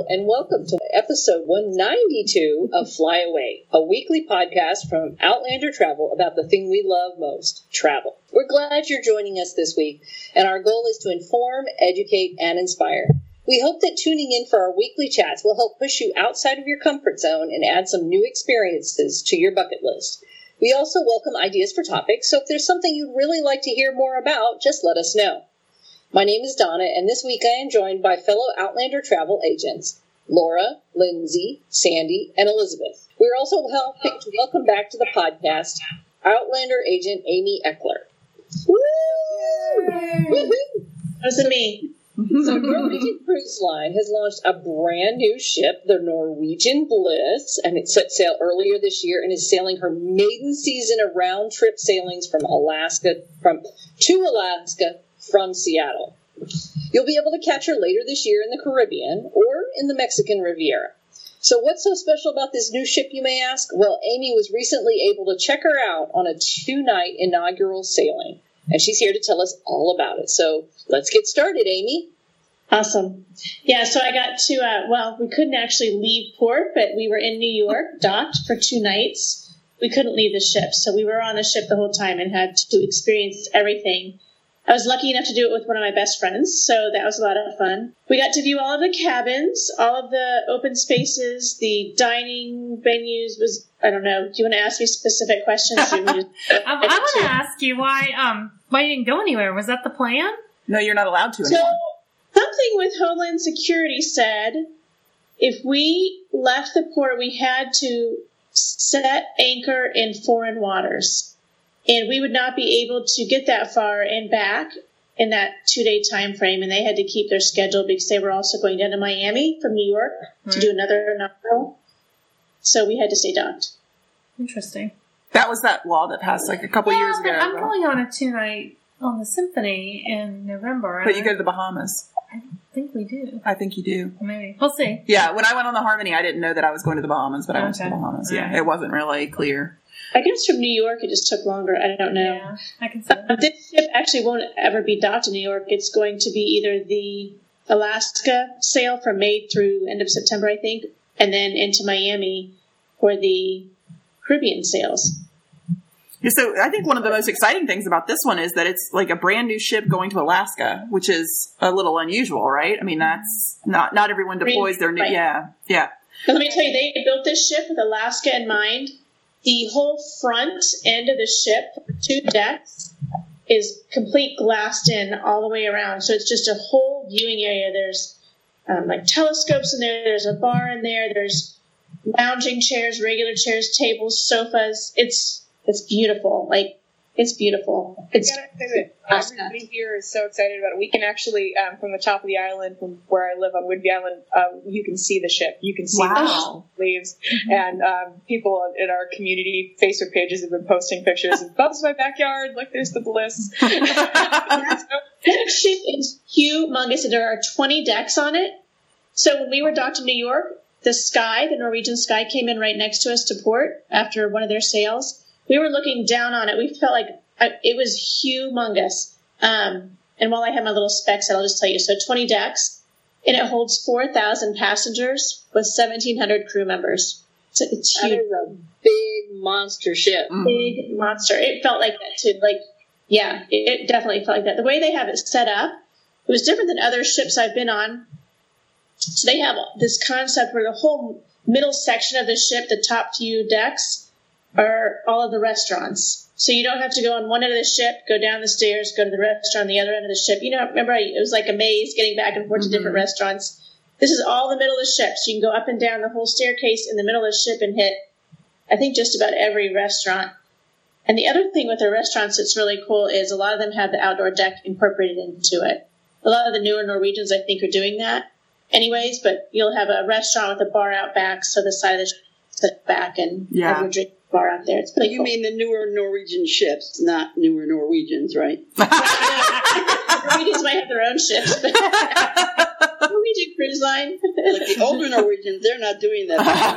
and welcome to episode 192 of Fly Away, a weekly podcast from Outlander Travel about the thing we love most, travel. We're glad you're joining us this week, and our goal is to inform, educate, and inspire. We hope that tuning in for our weekly chats will help push you outside of your comfort zone and add some new experiences to your bucket list. We also welcome ideas for topics, so if there's something you'd really like to hear more about, just let us know. My name is Donna, and this week I am joined by fellow Outlander travel agents, Laura, Lindsay, Sandy, and Elizabeth. We're also helping to welcome back to the podcast Outlander agent Amy Eckler. Woo! Woo-hoo! That's me. So Norwegian Cruise Line has launched a brand new ship, the Norwegian Bliss, and it set sail earlier this year and is sailing her maiden season of round-trip sailings to Alaska from Seattle. You'll be able to catch her later this year in the Caribbean or in the Mexican Riviera. So what's so special about this new ship, you may ask? Well, Amy was recently able to check her out on a 2-night inaugural sailing, and she's here to tell us all about it. So let's get started, Amy. Awesome. Yeah, so I got to, we couldn't actually leave port, but we were in New York, docked for 2 nights. We couldn't leave the ship, so we were on the ship the whole time and had to experience everything. I was lucky enough to do it with one of my best friends, so that was a lot of fun. We got to view all of the cabins, all of the open spaces, the dining venues was, I don't know, do you want to ask me specific questions? I want to ask you why you didn't go anywhere. Was that the plan? No, you're not allowed to anymore. So, something with Homeland Security said if we left the port, we had to set anchor in foreign waters. And we would not be able to get that far and back in that 2-day time frame. And they had to keep their schedule because they were also going down to Miami from New York to do another inaugural. So we had to stay docked. Interesting. That was that law that passed like a couple years ago. I'm going on a 2-night on the Symphony in November. But you go to the Bahamas. I think we do. I think you do. Maybe. We'll see. Yeah, when I went on the Harmony, I didn't know that I was going to the Bahamas, but I went to the Bahamas. Yeah, it wasn't really clear. I guess from New York it just took longer. I don't know. Yeah, I can see that. This ship actually won't ever be docked in New York. It's going to be either the Alaska sail from May through end of September, I think, and then into Miami for the Caribbean sails. Yeah, so I think one of the most exciting things about this one is that it's like a brand new ship going to Alaska, which is a little unusual, right? I mean, that's not everyone deploys their new. Right. Yeah. But let me tell you, they built this ship with Alaska in mind. The whole front end of the ship, 2 decks, is complete glassed in all the way around. So it's just a whole viewing area. There's like telescopes in there. There's a bar in there. There's lounging chairs, regular chairs, tables, sofas. It's beautiful. Like, it's beautiful. I gotta say that everybody here is so excited about it. We can actually, from the top of the island, from where I live on Whidbey Island, you can see the ship. You can see the leaves. And people in our community Facebook pages have been posting pictures of, Bub's my backyard. Look, there's the Bliss. That ship is humongous. There are 20 decks on it. So when we were docked in New York, the Norwegian Sky, came in right next to us to port after one of their sails. We were looking down on it. We felt like it was humongous. And while I have my little specs, I'll just tell you. So 20 decks, and it holds 4,000 passengers with 1,700 crew members. So it's huge. That is a big monster ship. Big monster. It felt like that too. Like, yeah, it definitely felt like that. The way they have it set up, it was different than other ships I've been on. So they have this concept where the whole middle section of the ship, the top few decks, are all of the restaurants. So you don't have to go on one end of the ship, go down the stairs, go to the restaurant on the other end of the ship. You know, remember it was like a maze getting back and forth to different restaurants. This is all the middle of the ship. So you can go up and down the whole staircase in the middle of the ship and hit, I think, just about every restaurant. And the other thing with the restaurants that's really cool is a lot of them have the outdoor deck incorporated into it. A lot of the newer Norwegians, I think, are doing that anyways, but you'll have a restaurant with a bar out back, so the side of the ship set back and have your drink bar out there. It's pretty cool. You mean the newer Norwegian ships, not newer Norwegians, right? Norwegians might have their own ships, but Norwegian Cruise Line. Like the older Norwegians, they're not doing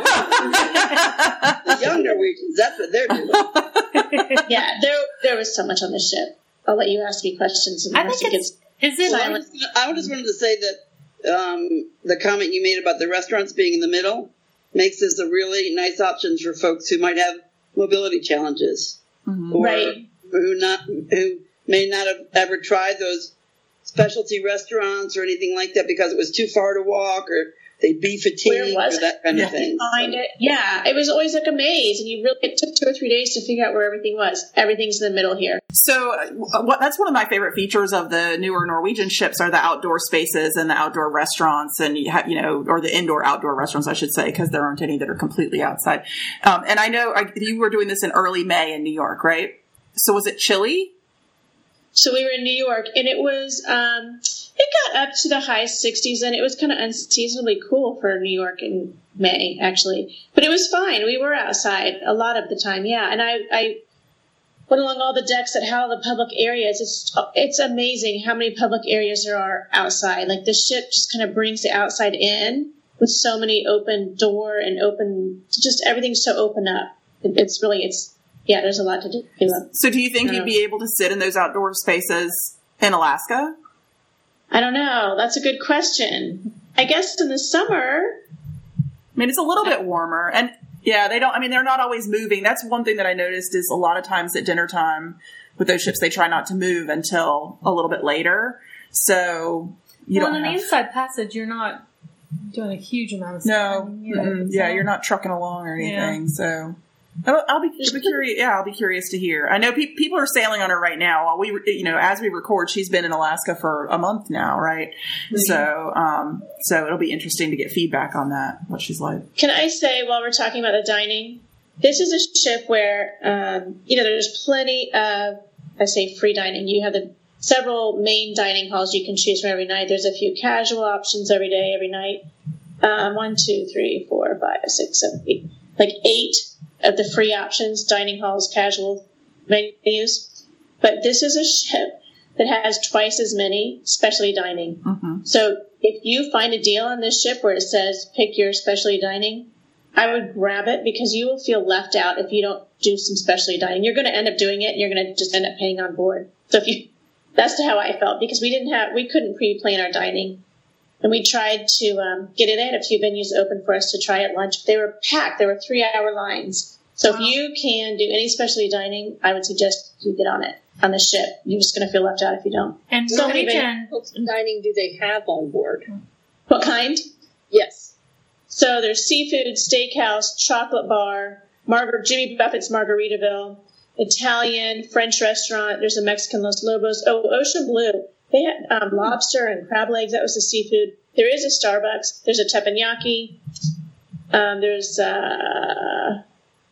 that. The young Norwegians, that's what they're doing. Yeah, there was so much on the ship. I'll let you ask me questions. And I think it gets is it? I just wanted to say that the comment you made about the restaurants being in the middle makes this a really nice option for folks who might have mobility challenges, or who may not have ever tried those specialty restaurants or anything like that because it was too far to walk, or they'd be fatigued, or that kind of thing. Find it. Yeah, it was always like a maze, and it took 2 or 3 days to figure out where everything was. Everything's in the middle here. So that's one of my favorite features of the newer Norwegian ships are the outdoor spaces and the outdoor restaurants, and or the indoor-outdoor restaurants, I should say, because there aren't any that are completely outside. And I know you were doing this in early May in New York, right? So was it chilly? So we were in New York, and it was, it got up to the high 60s, and it was kind of unseasonably cool for New York in May, actually. But it was fine. We were outside a lot of the time, yeah. And I went along all the decks that have the public areas. It's amazing how many public areas there are outside. Like, the ship just kind of brings the outside in with so many open door and just everything's so open up. Yeah, there's a lot to do. So do you think you'd be able to sit in those outdoor spaces in Alaska? I don't know. That's a good question. I guess in the summer. I mean, it's a little bit warmer. And yeah, they're not always moving. That's one thing that I noticed is a lot of times at dinner time with those ships, they try not to move until a little bit later. So in the inside passage, you're not doing a huge amount of stuff. No. You're not trucking along or anything. Yeah. So I'll be curious. Yeah, I'll be curious to hear. I know people are sailing on her right now. While as we record, she's been in Alaska for a month now, right? Mm-hmm. So it'll be interesting to get feedback on that. What she's like. Can I say, while we're talking about the dining, this is a ship where there's plenty of, I say, free dining. You have the several main dining halls you can choose from every night. There's a few casual options every day, every night. 1, 2, 3, 4, 5, 6, 7, 8, like 8. Of the free options, dining halls, casual menus. But this is a ship that has twice as many specialty dining. Mm-hmm. So if you find a deal on this ship where it says pick your specialty dining, I would grab it, because you will feel left out if you don't do some specialty dining. You're going to end up doing it, and you're going to just end up paying on board. So that's how I felt, because we couldn't pre-plan our dining. And we tried to get it in. A few venues open for us to try at lunch. They were packed. There were 3-hour lines. So if you can do any specialty dining, I would suggest you get on it on the ship. You're just going to feel left out if you don't. And so many dining do they have on board? What kind? Yes. So there's seafood, steakhouse, chocolate bar, Jimmy Buffett's Margaritaville, Italian, French restaurant. There's a Mexican Los Lobos. Oh, Ocean Blue. They had lobster and crab legs. That was the seafood. There is a Starbucks. There's a teppanyaki. There's the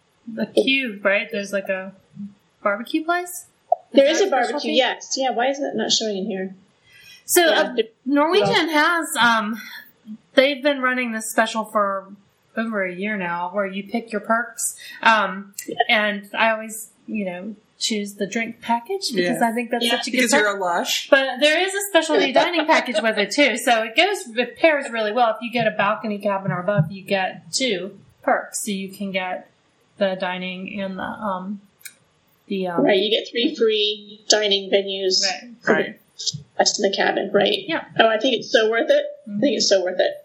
Cube, right? There's like a barbecue place? There is a barbecue, yes. Yeah, why is that not showing in here? So Norwegian has, they've been running this special for over a year now, where you pick your perks. And I always, choose the drink package, because I think that's such a good because you're a lush. But there is a specialty dining package with it too, so it pairs really well. If you get a balcony cabin or above, you get 2 perks, so you can get the right. You get 3 free dining venues. Right. Rest in the cabin. Right. Yeah. Oh, I think it's so worth it. Mm-hmm. I think it's so worth it.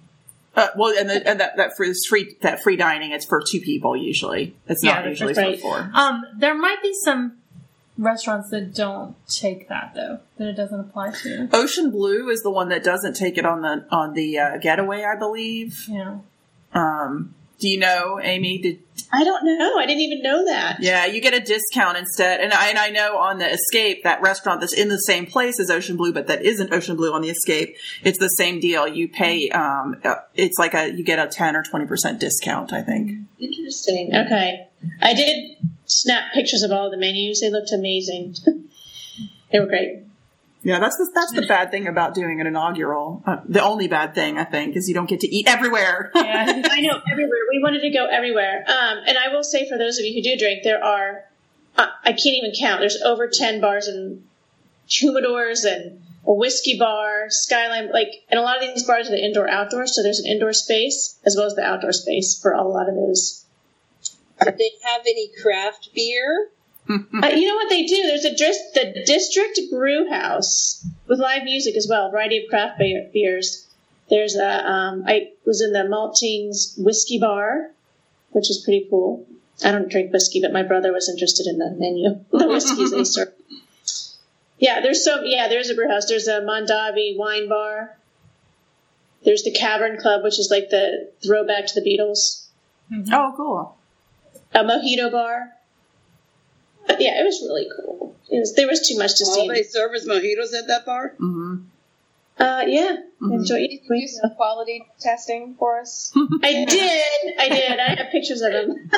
That free dining, it's for 2 people usually. It's not usually for 4. There might be some restaurants that don't take that, though, that it doesn't apply to. Ocean Blue is the one that doesn't take it on the Getaway, I believe. Yeah. Do you know, Amy? I don't know. I didn't even know that. Yeah, you get a discount instead. And I know on the Escape, that restaurant that's in the same place as Ocean Blue, but that isn't Ocean Blue on the Escape, it's the same deal. You pay, it's like you get a 10 or 20% discount, I think. Interesting. Okay. I did snap pictures of all of the menus. They looked amazing. They were great. Yeah, that's the bad thing about doing an inaugural. The only bad thing, I think, is you don't get to eat everywhere. Yeah, I know, everywhere. We wanted to go everywhere. And I will say, for those of you who do drink, there are, I can't even count. There's over 10 bars and humidors and a whiskey bar, Skyline, and a lot of these bars are the indoor-outdoor, so there's an indoor space as well as the outdoor space for a lot of those. Do they have any craft beer? You know what they do? There's the District Brew House with live music as well, a variety of craft beers. There's I was in the Maltings whiskey bar, which is pretty cool. I don't drink whiskey, but my brother was interested in the menu, the whiskeys they serve. Yeah, there's a brew house. There's a Mondavi wine bar. There's the Cavern Club, which is like the throwback to the Beatles. Mm-hmm. Oh, cool. A mojito bar. But yeah, it was really cool. There was too much to see. All they serve is mojitos at that bar? Mm-hmm. Yeah. Mm-hmm. Enjoy eating. Can you do some quality testing for us? I did. I have pictures of them.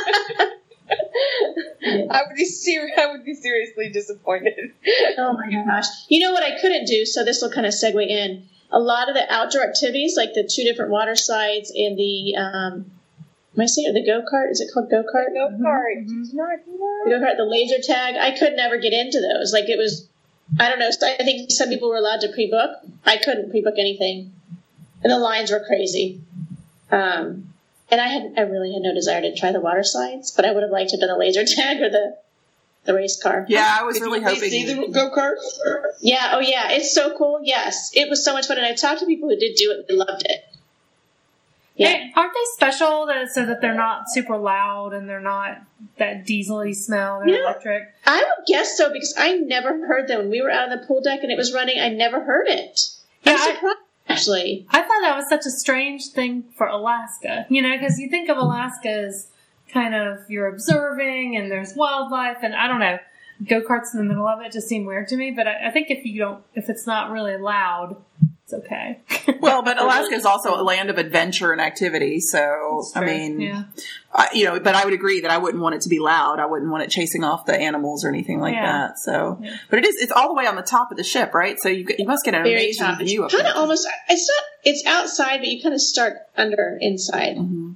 I would be seriously disappointed. Oh my gosh. You know what I couldn't do? So this will kind of segue in. A lot of the outdoor activities, like the 2 different water slides and the, am I saying it? The go-kart? Is it called go-kart? Go-kart. Mm-hmm. The go-kart, the laser tag. I could never get into those. Like it was, I don't know. I think some people were allowed to pre-book. I couldn't pre-book anything. And the lines were crazy. And I really had no desire to try the water slides, but I would have liked to have done the laser tag or the race car. Yeah, I was really hoping. Did you see the go-kart? Yeah, oh yeah, it's so cool. Yes, it was so much fun, and I talked to people who did do it. They loved it. Yeah. Hey, aren't they special so that they're not super loud and they're not that diesel-y smell? They're electric. I would guess so because I never heard them. When we were out on the pool deck and it was running, I never heard it. Yeah, I'm surprised, actually. I thought that was such a strange thing for Alaska. Because you think of Alaska as kind of you're observing and there's wildlife and I don't know, go-karts in the middle of it just seem weird to me. But I think if it's not really loud, it's okay. Well, but Alaska is also a land of adventure and activity. So, I mean, yeah. But I would agree that I wouldn't want it to be loud. I wouldn't want it chasing off the animals or anything like that. So, but it's all the way on the top of the ship, right? So you must get an amazing view of it. Kind of almost, it's outside, but you kind of start inside. Mm-hmm.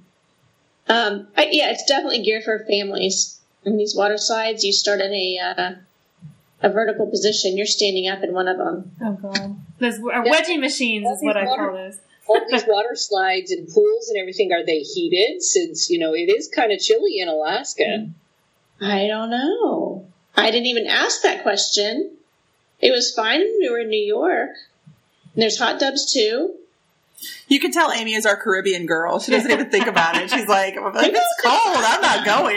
It's definitely geared for families. In these water slides, you start in a vertical position. You're standing up in one of them. Oh, God. Those wedgie machines is what I call those. All these water slides and pools and everything, are they heated? Since, it is kind of chilly in Alaska. I don't know. I didn't even ask that question. It was fine when we were in New York. And there's hot tubs, too. You can tell Amy is our Caribbean girl. She doesn't even think about it. She's like, it's cold. I'm not going.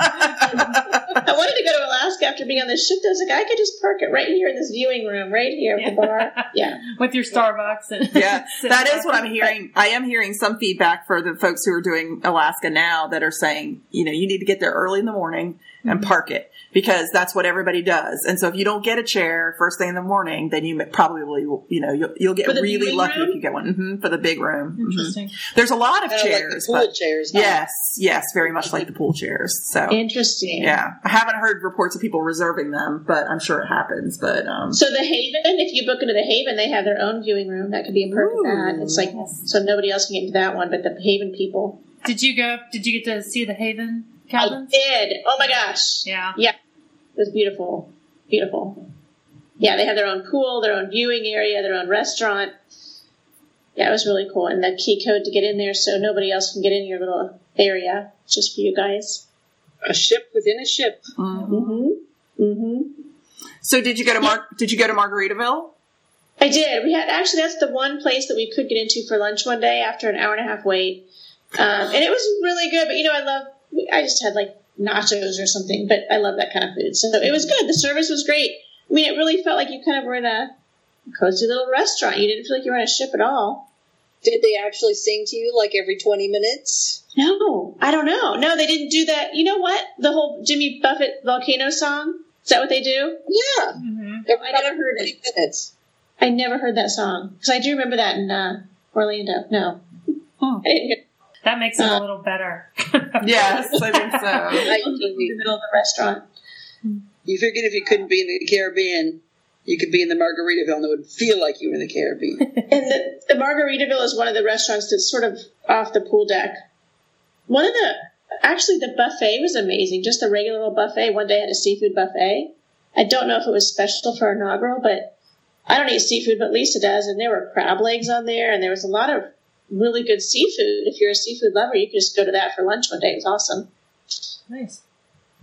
I wanted to go to Alaska after being on the ship. I was like, I could just park it right here in this viewing room, right here at the bar. Yeah. With your Starbucks. And that is what I'm hearing. I am hearing some feedback for the folks who are doing Alaska now that are saying, you need to get there early in the morning and park it. Because that's what everybody does. And so if you don't get a chair first thing in the morning, then you probably, you'll get really lucky if you get one for the big room. Interesting. There's a lot of chairs. Like the pool chairs. Huh? Yes, very much like the pool chairs. So interesting. Yeah. I haven't heard reports of people reserving them, but I'm sure it happens. But so the Haven, if you book into the Haven, they have their own viewing room. That could be a perk of that. It's like, so nobody else can get into that one, but the Haven people. Did you get to see the Haven cabins? I did. Oh my gosh. Yeah. Yeah. It was beautiful. Beautiful. Yeah, they had their own pool, their own viewing area, their own restaurant. Yeah, it was really cool. And the key code to get in there so nobody else can get in your little area. Just for you guys. A ship within a ship. So did you go to Margaritaville? I did. That's the one place that we could get into for lunch one day after an hour and a half wait. And it was really good. But I just had like nachos or something, but I love that kind of food. So it was good. The service was great. I mean, it really felt like you kind of were in a cozy little restaurant. You didn't feel like you were on a ship at all. Did they actually sing to you like every 20 minutes? No, I don't know. No, they didn't do that. You know what? The whole Jimmy Buffett volcano song? Is that what they do? Yeah. I never heard it. Minutes. I never heard that song. Because I do remember that in Orlando. No. I didn't hear. That makes it a little better. Yes, I think so. In the middle of the restaurant. You figured if you couldn't be in the Caribbean, you could be in the Margaritaville and it would feel like you were in the Caribbean. And the Margaritaville is one of the restaurants that's sort of off the pool deck. Actually, the buffet was amazing. Just the regular little buffet. One day I had a seafood buffet. I don't know if it was special for inaugural, but I don't eat seafood, but Lisa does. And there were crab legs on there, and there was a lot of really good seafood. If you're a seafood lover, you could just go to that for lunch one day. It was awesome. Nice.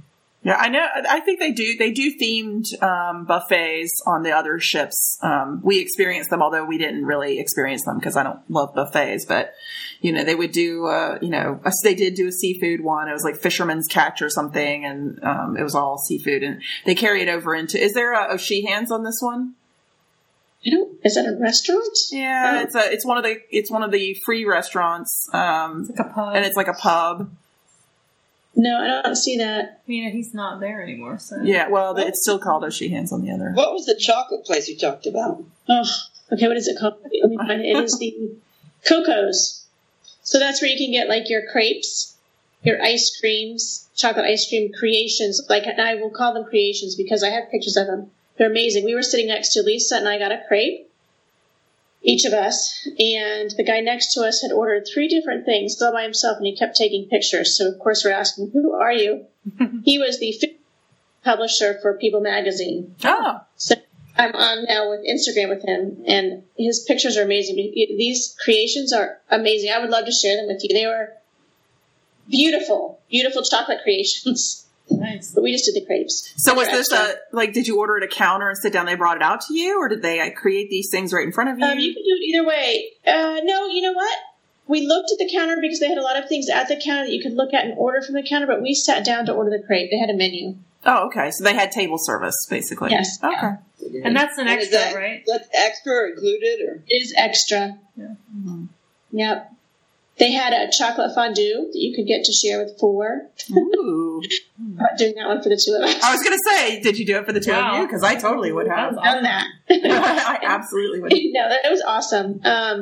Yeah, I know. I think they do themed buffets on the other ships. We experienced them, although we didn't really experience them because I don't love buffets. But they would do. They did do a seafood one. It was like Fisherman's Catch or something, and it was all seafood. And they carry it over into. Is there a Sheehan's on this one? Is that a restaurant? Yeah, it's one of the free restaurants. It's like a pub, and it's like a pub. No, I don't see that. He's not there anymore. So yeah, well, it's still called O'Sheehan's on the other. What was the chocolate place you talked about? Oh, okay. What is it called? Let me find it. It is the Coco's. So that's where you can get like your crepes, your ice creams, chocolate ice cream creations. And I will call them creations because I have pictures of them. They're amazing. We were sitting next to Lisa, and I got a crepe. Each of us, and the guy next to us had ordered 3 different things all by himself, and he kept taking pictures. So, of course, we're asking, who are you? He was the publisher for People magazine. Oh. So I'm on now with Instagram with him, and his pictures are amazing. These creations are amazing. I would love to share them with you. They were beautiful, beautiful chocolate creations. Nice. But we just did the crepes. So was this did you order at a counter and sit down, they brought it out to you, or did they create these things right in front of you? You can do it either way. No, you know what? We looked at the counter because they had a lot of things at the counter that you could look at and order from the counter, but we sat down to order the crepe. They had a menu. Oh, okay. So they had table service, basically. Yes. Okay. And that's an extra, right? That's extra or included? Or? It is extra. Yeah. Mm-hmm. Yep. They had a chocolate fondue that you could get to share with 4. Ooh. I'm doing that one for the 2 of us. I was going to say, did you do it for the 2 of you? Because I totally would have. Done that. I absolutely would. No, that was awesome.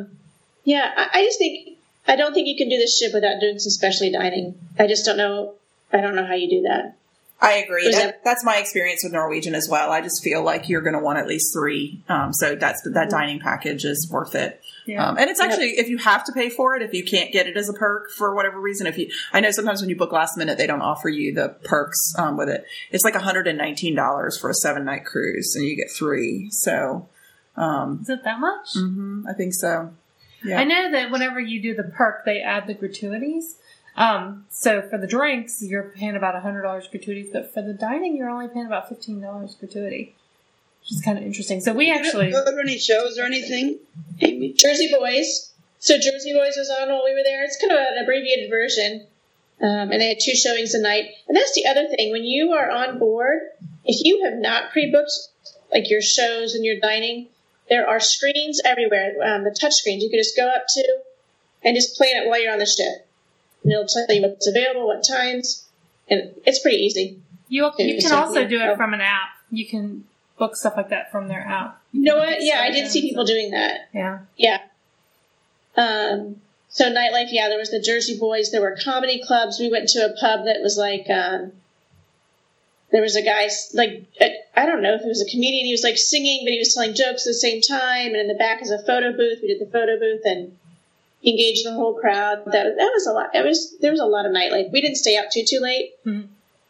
I don't think you can do this ship without doing some specialty dining. I just don't know. I don't know how you do that. I agree. That's my experience with Norwegian as well. I just feel like you're going to want at least 3. So that dining package is worth it. Yeah. And it's actually, if you have to pay for it, if you can't get it as a perk for whatever reason, I know sometimes when you book last minute, they don't offer you the perks with it. It's like $119 for a 7-night cruise, and you get 3. So, is it that much? Mm-hmm, I think so. Yeah. I know that whenever you do the perk, they add the gratuities. So for the drinks, you're paying about $100 gratuities, but for the dining, you're only paying about $15 gratuity. Which is kind of interesting. So we actually go to any shows or anything, Amy? Jersey Boys. So Jersey Boys was on while we were there. It's kind of an abbreviated version, and they had 2 showings a night. And that's the other thing: when you are on board, if you have not pre-booked like your shows and your dining, there are screens everywhere. The touch screens you can just go up to and just play it while you're on the ship, and it'll tell you what's available, what times, and it's pretty easy. You can also do it from an app. You can book stuff like that from their app. You know what? Yeah, I did see people doing that. Yeah. Yeah. So nightlife, there was the Jersey Boys. There were comedy clubs. We went to a pub that was like, there was a guy, like, I don't know if it was a comedian. He was like singing, but he was telling jokes at the same time. And in the back is a photo booth. We did the photo booth and engaged the whole crowd. That was a lot. There was a lot of nightlife. We didn't stay out too late. Mm-hmm.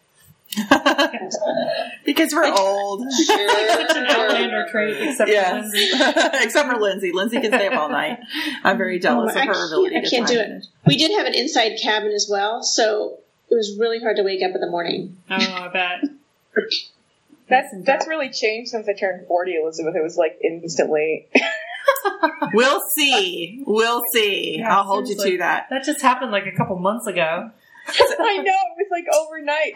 Because we're old. It's an Outlander trait, except for Lindsay. Except for Lindsay. Lindsay can stay up all night. I'm very jealous of her ability to I can't do it. We did have an inside cabin as well, so it was really hard to wake up in the morning. Oh, I bet. That's really changed since I turned 40, Elizabeth. It was like instantly. We'll see. Yeah, I'll hold you to that. That just happened like a couple months ago. I know, it was like overnight.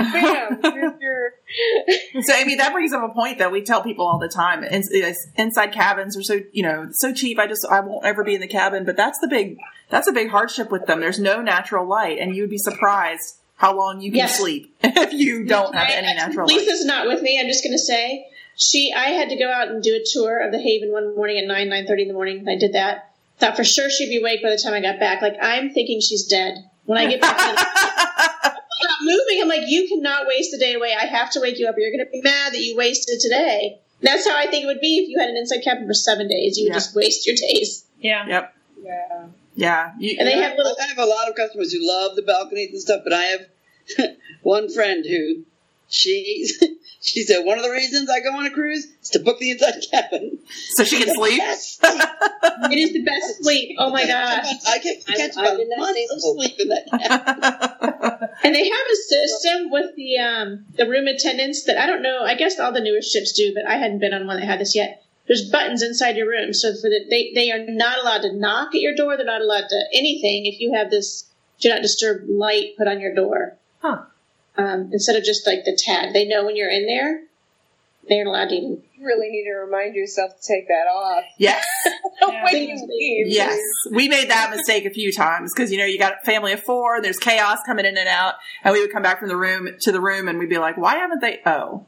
Bam! So, Amy, that brings up a point that we tell people all the time. Inside cabins are so cheap. I won't ever be in the cabin. But that's a big hardship with them. There's no natural light, and you'd be surprised how long you can sleep if you don't have any natural light. Lisa's not with me. I'm just going to say I had to go out and do a tour of the Haven one morning at 9:30 in the morning. I did that. Thought for sure she'd be awake by the time I got back. Like, I'm thinking she's dead. When I get back, I'm not moving. I'm like, you cannot waste a day away. I have to wake you up. You're going to be mad that you wasted today. That's how I think it would be if you had an inside cabin for 7 days. You would just waste your days. Yeah. Yep. Yeah. Yeah. I have a lot of customers who love the balconies and stuff, but I have one friend who she said one of the reasons I go on a cruise is to book the inside cabin so she can sleep. It is the best sleep. Oh my gosh! I can catch about months of sleep in that cabin. And they have a system with the room attendants that I don't know. I guess all the newer ships do, but I hadn't been on one that had this yet. There's buttons inside your room, so for they are not allowed to knock at your door. They're not allowed to anything if you have this do not disturb light put on your door. Huh. Instead of just like the tag, they know when you're in there. They're allowed to even. You really need to remind yourself to take that off. Yes. When you leave. Yes. We made that mistake a few times because, you got a family of 4, there's chaos coming in and out, and we would come back from the room to the room and we'd be like, why haven't they? Oh.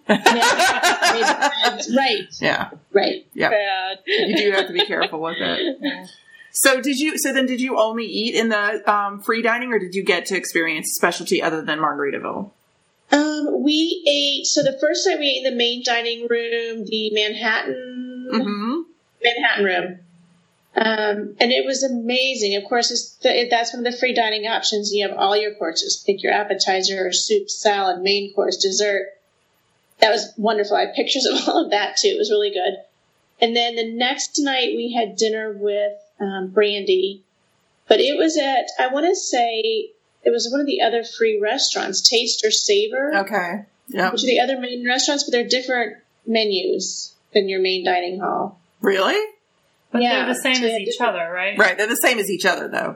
Right. Yeah. Right. Yeah. Bad. You do have to be careful with it. Yeah. So did you only eat in the free dining, or did you get to experience specialty other than Margaritaville? We ate. So the first night we ate in the main dining room, the Manhattan room, and it was amazing. Of course, that's one of the free dining options. You have all your courses. Pick your appetizer, soup, salad, main course, dessert. That was wonderful. I have pictures of all of that too. It was really good. And then the next night we had dinner with Brandy, but it was I want to say it was one of the other free restaurants, Taste or Savor. Okay. Yeah. Which are the other main restaurants, but they're different menus than your main dining hall. Really? But they're the same as each other, right? Right. They're the same as each other, though.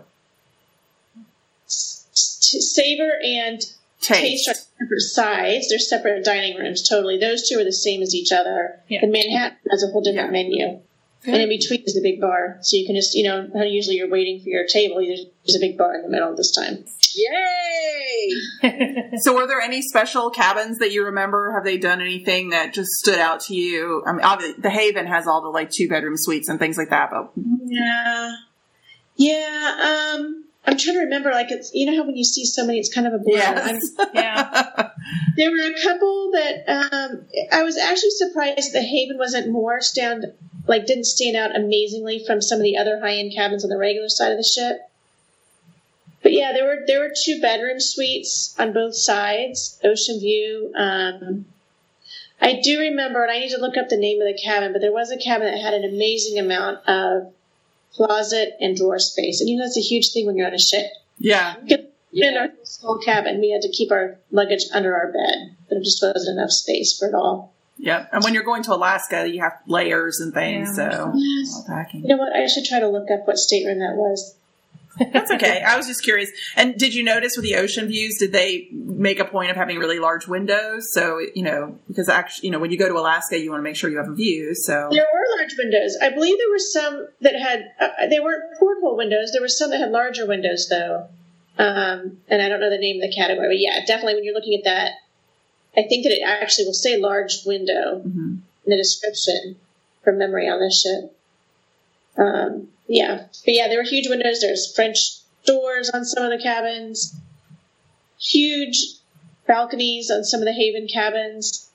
Savor and Taste are separate sides. They're separate dining rooms, totally. Those two are the same as each other. Yeah. The Manhattan has a whole different menu. And in between is the big bar. So you can just, how usually you're waiting for your table. There's a big bar in the middle this time. Yay! So were there any special cabins that you remember? Have they done anything that just stood out to you? I mean, obviously, the Haven has all the 2-bedroom suites and things like that, but... Yeah. I'm trying to remember, it's, how when you see so many, it's kind of a blur. Yes. Yeah. There were a couple that, I was actually surprised the Haven wasn't more didn't stand out amazingly from some of the other high-end cabins on the regular side of the ship. But yeah, there were 2-bedroom suites on both sides, ocean view. I do remember, and I need to look up the name of the cabin, but there was a cabin that had an amazing amount of closet and drawer space. And that's a huge thing when you're on a ship. Yeah. In our small cabin, we had to keep our luggage under our bed. There just wasn't enough space for it all. Yeah, and when you're going to Alaska, you have layers and things, so... Yes. You know what? I should try to look up what stateroom that was. That's okay. I was just curious. And did you notice with the ocean views, did they make a point of having really large windows? So, because actually, when you go to Alaska, you want to make sure you have a view, so... There were large windows. I believe there were some that had... they weren't porthole windows. There were some that had larger windows, though. And I don't know the name of the category, but yeah, definitely when you're looking at that, I think that it actually will say large window in the description from memory on this ship. Yeah. But yeah, there were huge windows. There's French doors on some of the cabins. Huge balconies on some of the Haven cabins.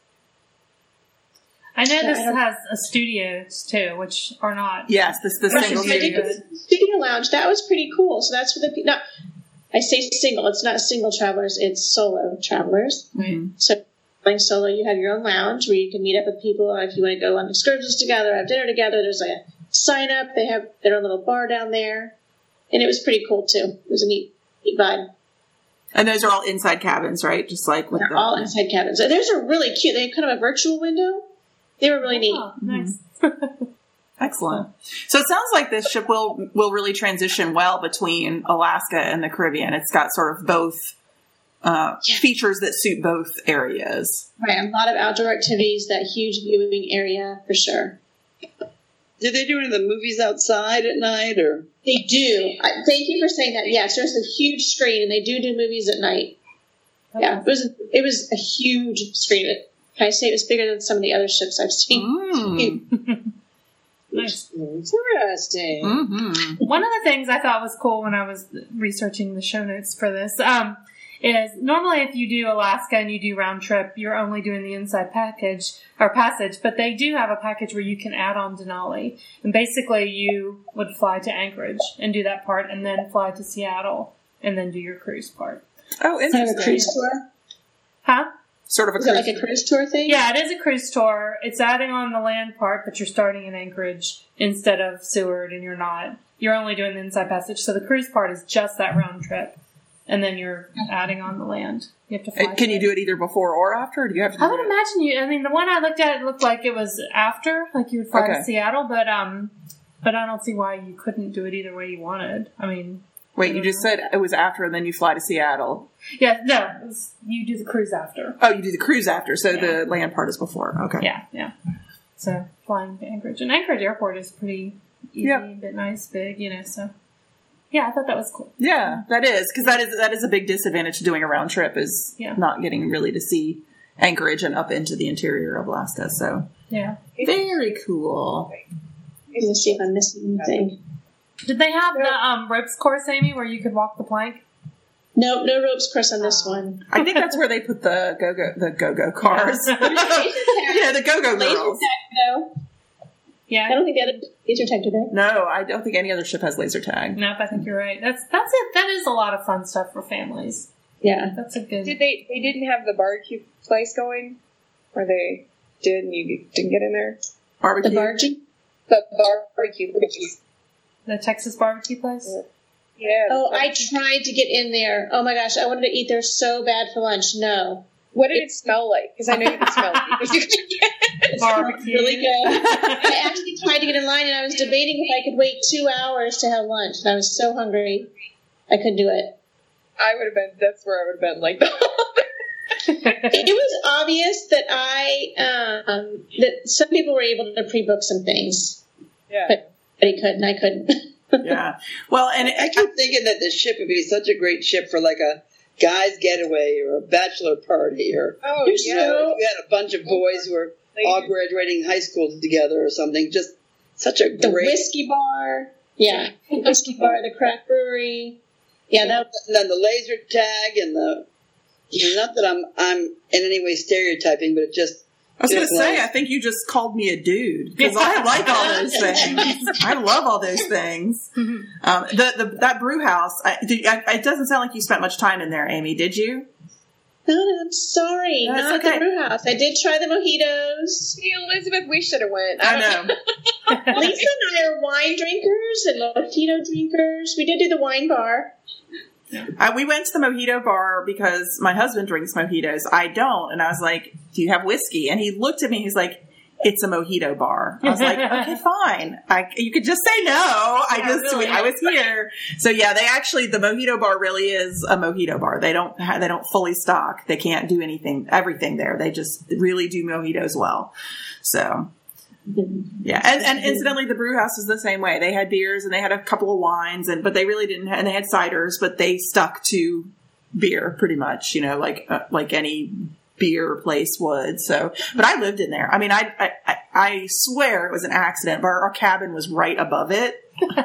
I know this has a studios too, which are not. Yes, the single studios. Studio lounge, that was pretty cool. So that's for the people. I say single. It's not single travelers. It's solo travelers. Mm-hmm. So going solo, you have your own lounge where you can meet up with people. If you want to go on excursions together, have dinner together, there's a sign up. They have their own little bar down there. And it was pretty cool too. It was a neat vibe. And those are all inside cabins, right? Just like with all inside cabins. And those are really cute. They have kind of a virtual window. They were really neat. Nice. Excellent. So it sounds like this ship will really transition well between Alaska and the Caribbean. It's got sort of both features that suit both areas. Right. A lot of outdoor activities, that huge viewing area for sure. Did they do any of the movies outside at night, or? They do. Thank you for saying that. Yes, there's a huge screen, and they do movies at night. Yeah, it was a huge screen. Can I say it was bigger than some of the other ships I've seen? Nice. Interesting. Mm-hmm. One of the things I thought was cool when I was researching the show notes for this is normally if you do Alaska and you do round trip, you're only doing the inside package or passage, but they do have a package where you can add on Denali. And basically you would fly to Anchorage and do that part and then fly to Seattle and then do your cruise part. Oh, interesting. Kind of a cruise tour? Huh? sort of a Is cruise. it like a cruise tour thing? Yeah, it is a cruise tour. It's adding on the land part, but you're starting in Anchorage instead of Seward, and you're not. You're only doing the Inside Passage. So the cruise part is just that round trip, and then you're adding on the land. You have to fly. Can you do it either before or after, or do you have to do I would imagine you. I mean, the one I looked at, it looked like it was after, like you would fly to Seattle, but I don't see why you couldn't do it either way you wanted. I mean, wait, you just said it was after, and then you fly to Seattle. Yeah, no, you do the cruise after. Oh, you do the cruise after, so the land part is before. Okay. Yeah. So flying to Anchorage, and Anchorage Airport is pretty easy, a bit nice, big, so. Yeah, I thought that was cool. Yeah, that is, because that is a big disadvantage to doing a round trip is not getting really to see Anchorage and up into the interior of Alaska. So yeah, very cool. I'm going to see if I'm missing anything. Did they have the ropes course, Amy, where you could walk the plank? No ropes course on this one. I think that's where they put the go-go cars. The go-go girls. Laser tag, though. Yeah, I don't think they had a laser tag today. No, I don't think any other ship has laser tag. Nope, I think you're right. That's it. That is a lot of fun stuff for families. Yeah, that's a good. Did they didn't have the barbecue place going, or they did and you didn't get in there? Barbecue. The barbecue place. The Texas barbecue place. Yeah. Oh, I tried to get in there. Oh my gosh, I wanted to eat there so bad for lunch. No. What did it smell like? Because I know you can smell it. It smelled really good. I actually tried to get in line, and I was debating if I could wait 2 hours to have lunch. And I was so hungry, I couldn't do it. I would have been. That's where I would have been. Like, it was obvious that that some people were able to pre-book some things. Yeah, but he couldn't. I couldn't. Yeah. Well, and I keep thinking that this ship would be such a great ship for like a guy's getaway or a bachelor party, or you had a bunch of boys who were all graduating high school together or something. Just such a great... The whiskey bar. Yeah. The whiskey bar, the craft brewery. Yeah, and then the laser tag and the... Not that I'm in any way stereotyping, but it just... I was going to say, I think you just called me a dude, because I like all those things. I love all those things. That brew house, it doesn't sound like you spent much time in there, Amy, did you? No, I'm sorry. That's not okay. the brew house. I did try the mojitos. See, Elizabeth, we should have went. I know. Lisa and I are wine drinkers and mojito drinkers. We did do the wine bar. We went to the mojito bar because my husband drinks mojitos. I don't. And I was like, do you have whiskey? And he looked at me. He's like, it's a mojito bar. I was like, okay, fine. You could just say no. I was here. So yeah, the mojito bar really is a mojito bar. They don't fully stock. They can't do everything there. They just really do mojitos well. So yeah. And incidentally, the brew house is the same way. They had beers and they had a couple of wines but they really didn't and they had ciders, but they stuck to beer pretty much, like any beer place would. So, but I lived in there. I mean, I swear it was an accident, but our cabin was right above it.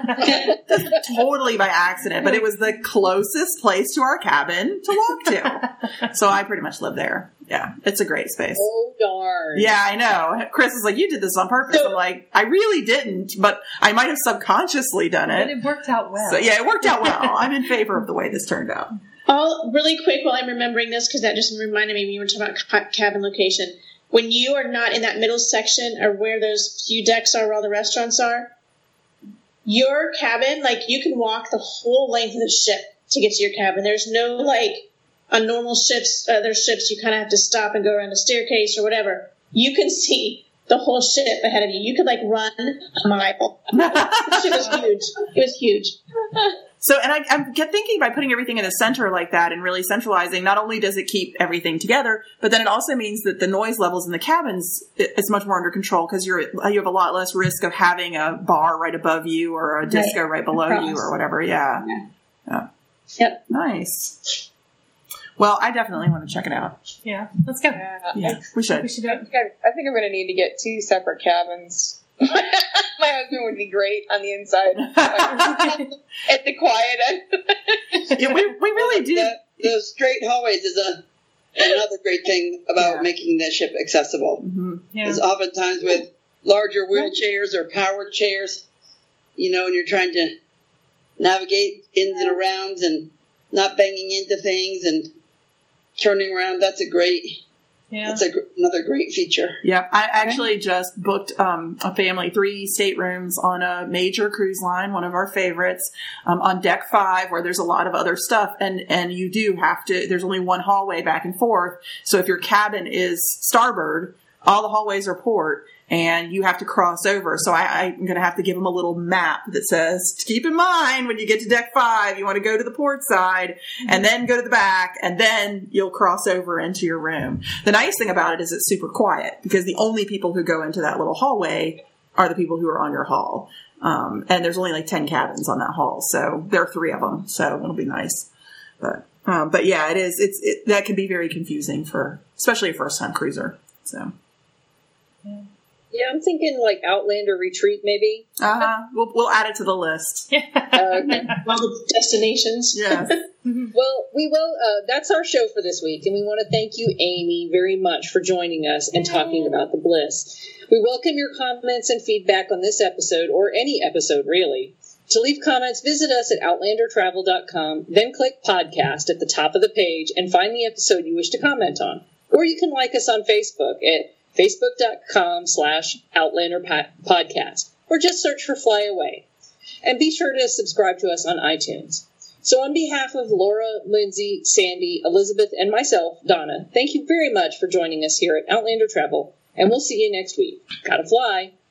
Totally by accident, but it was the closest place to our cabin to walk to. So I pretty much lived there. Yeah, it's a great space. Oh, darn. Yeah, I know. Chris is like, you did this on purpose. I'm like, I really didn't, but I might have subconsciously done it. But it worked out well. So yeah, it worked out well. I'm in favor of the way this turned out. Really quick while I'm remembering this, because that just reminded me when you were talking about cabin location. When you are not in that middle section or where those few decks are where all the restaurants are, your cabin, you can walk the whole length of the ship to get to your cabin. There's no, on normal ships, other ships, you kind of have to stop and go around a staircase or whatever. You can see the whole ship ahead of you. You could, run a mile. It was huge. It was huge. So, and I'm thinking by putting everything in a center like that and really centralizing, not only does it keep everything together, but then it also means that the noise levels in the cabins is much more under control because you have a lot less risk of having a bar right above you or a disco right below you or whatever. Yeah. Yep. Nice. Well, I definitely want to check it out. Yeah. Let's go. Yeah, we should. I think I'm going to need to get 2 separate cabins. My husband would be great on the inside. At the quiet end. Yeah, we really do. The straight hallways is another great thing about making the ship accessible. Mm-hmm. Yeah. Is oftentimes with larger wheelchairs or powered chairs, and you're trying to navigate ins and arounds and not banging into things and turning around. That's a great Yeah. That's another great feature. Yeah, I actually just booked a family 3 staterooms on a major cruise line, one of our favorites, on deck 5, where there's a lot of other stuff, and you do have to. There's only one hallway back and forth, so if your cabin is starboard, all the hallways are port, and you have to cross over. So I'm going to have to give them a little map that says, keep in mind when you get to deck 5, you want to go to the port side and then go to the back, and then you'll cross over into your room. The nice thing about it is it's super quiet, because the only people who go into that little hallway are the people who are on your hall. And there's only like 10 cabins on that hall. So there are 3 of them. So it'll be nice. But yeah, it is. That can be very confusing especially a first time cruiser. So. Yeah, I'm thinking like Outlander Retreat, maybe. We'll add it to the list. Okay. All the destinations. Yes. Well, we will. That's our show for this week, and we want to thank you, Amy, very much for joining us and talking about the Bliss. We welcome your comments and feedback on this episode, or any episode, really. To leave comments, visit us at outlandertravel.com, then click podcast at the top of the page and find the episode you wish to comment on. Or you can like us on Facebook at facebook.com/OutlanderPodcast, or just search for Fly Away. And be sure to subscribe to us on iTunes. So on behalf of Laura, Lindsay, Sandy, Elizabeth, and myself, Donna, thank you very much for joining us here at Outlander Travel, and we'll see you next week. Gotta fly!